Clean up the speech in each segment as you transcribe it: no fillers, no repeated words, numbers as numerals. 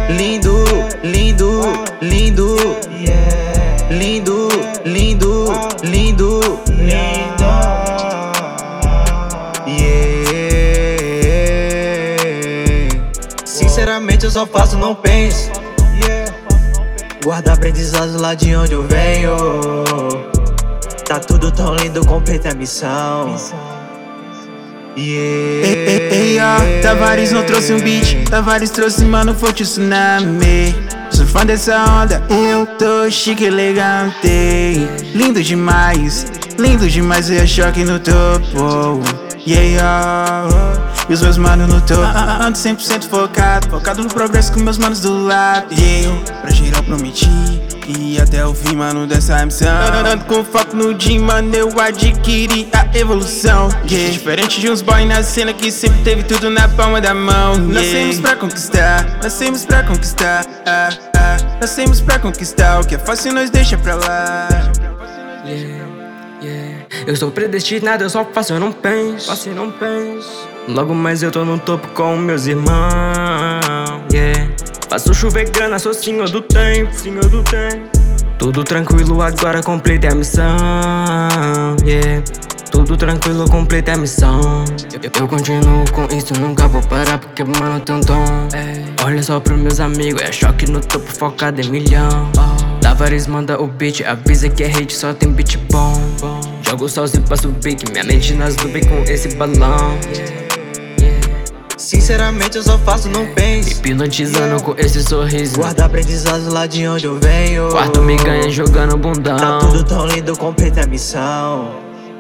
lindo, lindo, lindo, lindo, lindo, lindo, Sinceramente eu só faço, não penso. Guarda aprendizados lá de onde eu venho. Tá tudo tão lindo, completa a missão. Tavares não trouxe um beat, Tavares trouxe, mano, forte tsunami. Sou fã dessa onda, eu tô chique, elegante. Lindo demais, é choque no topo. E os meus manos no topo. Ando 100% focado no progresso com meus manos do lado. Pra geral prometi e até o fim, mano, dessa missão. Ando com foco no gym, mano, eu adquiri a evolução. Diferente de uns boy na cena que sempre teve tudo na palma da mão. Nascemos pra conquistar, nascemos pra conquistar. Nascemos pra conquistar, o que é fácil nós deixa pra lá. Eu sou predestinado, eu só faço, eu não penso. Logo mais eu tô no topo com meus irmãos. Faço chover grana, sou senhor do tempo. Tudo tranquilo, agora completei a missão. Tudo tranquilo, completei a missão. Eu continuo com isso, nunca vou parar porque mano tem um dom. Olha só pros meus amigos, é choque no topo, focado em milhão. Tavares manda o beat, avisa que é hate, só tem beat bom. Jogo sozinho pra subir, que minha mente nas nuvens com esse balão. Sinceramente eu só faço, não penso. Hipnotizando com esse sorriso. Guarda aprendizados lá de onde eu venho. Quarto me ganha jogando bundão. Tá tudo tão lindo, completa a missão.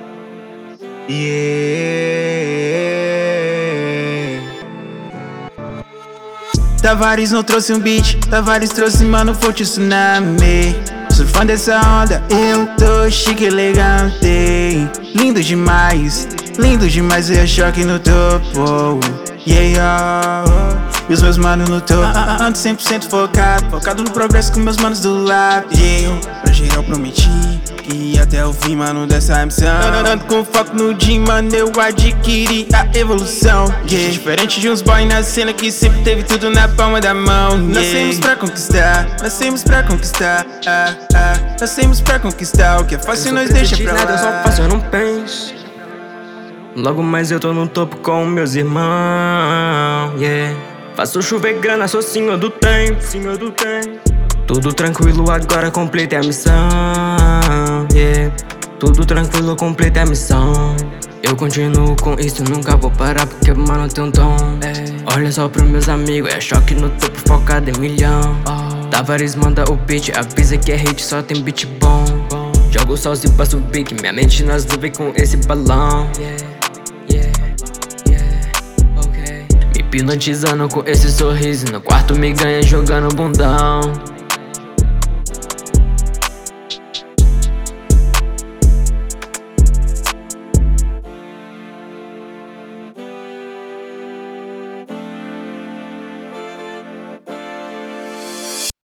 Tavares não trouxe um beat, Tavares trouxe, mano, forte tsunami. Sou fã dessa onda, eu tô chique, elegante. Lindo demais, é choque no topo. E os meus manos no topo. Ando 100% focado no progresso com meus manos do lado. Pra geral prometi e até o fim, mano, dessa missão. Ando com foco no gym, mano, eu adquiri a evolução. Diferente de uns boy na cena que sempre teve tudo na palma da mão. Nascemos pra conquistar, nascemos pra conquistar. Nascemos pra conquistar, o que é fácil nós deixa pra lá. Eu só faço, eu não penso. Logo mais eu tô no topo com meus irmãos. Faço chover grana, sou senhor do tempo. Tudo tranquilo, agora completei a missão. Tudo tranquilo, completei a missão. Eu continuo com isso, nunca vou parar porque mano tem um dom. Olha só pros meus amigos, é choque no topo, focado em milhão. Tavares manda o beat, avisa que é hate, só tem beat bom. Jogo sozinho pra subir, que minha mente nas nuvens com esse balão. Me hipnotizando com esse sorriso. No quarto me ganha jogando bundão.